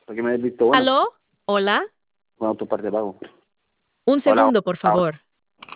para que me des visto bueno. ¿Aló? ¿Hola? Con autoparte de pago. Un Hola, segundo, por hola. favor.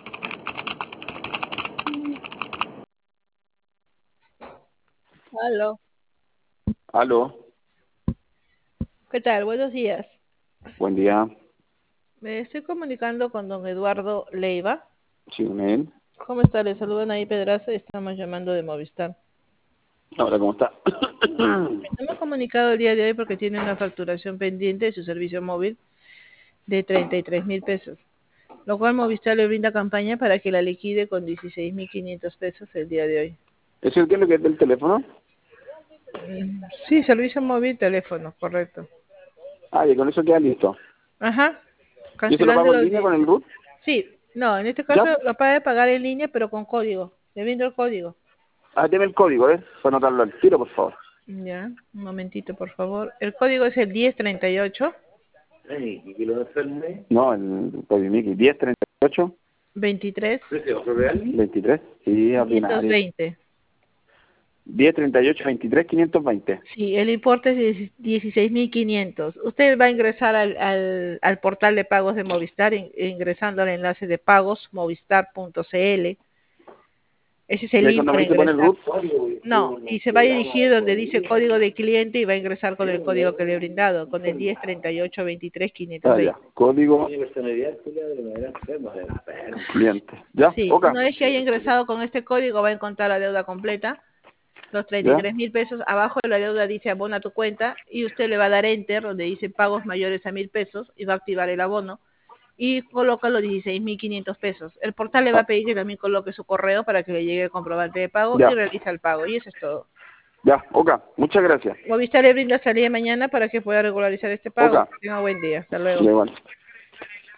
Aló. Aló, ¿Qué tal? Buenos días. buen día. Me estoy comunicando con don Eduardo Leiva. Sí, con él. ¿Cómo está? Le saludan ahí Pedraza y estamos llamando de Movistar. Hola, ¿cómo está? Hemos comunicado el día de hoy porque tiene una facturación pendiente de su servicio móvil de 33.000 pesos, lo cual Movistar le brinda campaña para que la liquide con 16.500 pesos el día de hoy. ¿Eso qué es lo que es del teléfono? Sí, servicio móvil, teléfono, correcto. Ah, y con eso queda listo. Ajá, ¿Yo se lo pago en cancelándolo. línea con el RUT? Sí, no, en este ¿Ya? caso lo puede pagar en línea, pero con código. Le brindo el código. Ah, deme el código, ¿eh? Para anotarlo al tiro, por favor. Ya, un momentito, por favor. El código es el 1038 No, el código Mickey. 1038 23 23. Sí, ordinario. 520. 1038 23 520. Sí, el importe es 16.500. Usted va a ingresar al portal de pagos de Movistar ingresando al enlace de pagos movistar.cl. Ese es el ¿Y ahí link cuando me para dice pone el ingresar. RUT? No, y se va a dirigir donde dice código de cliente y va a ingresar con el código que le he brindado, con el 1038 23 Ah, ya. 520. Código cliente. ¿Ya? Sí, ¿Oca? una vez que haya ingresado con este código va a encontrar la deuda completa, los ¿Ya? 33.000 pesos. Abajo de la deuda dice abona tu cuenta y usted le va a dar enter donde dice pagos mayores a 1.000 pesos y va a activar el abono y coloca los 16.500 pesos. El portal le va Ah, a pedir que también coloque su correo para que le llegue el comprobante de pago y ya. realiza el pago. Y eso es todo. Ya, Oca. Muchas gracias. Movistar le brinda salida mañana para que pueda regularizar este pago. Oca. Que tenga buen día. Hasta Ya, luego. igual.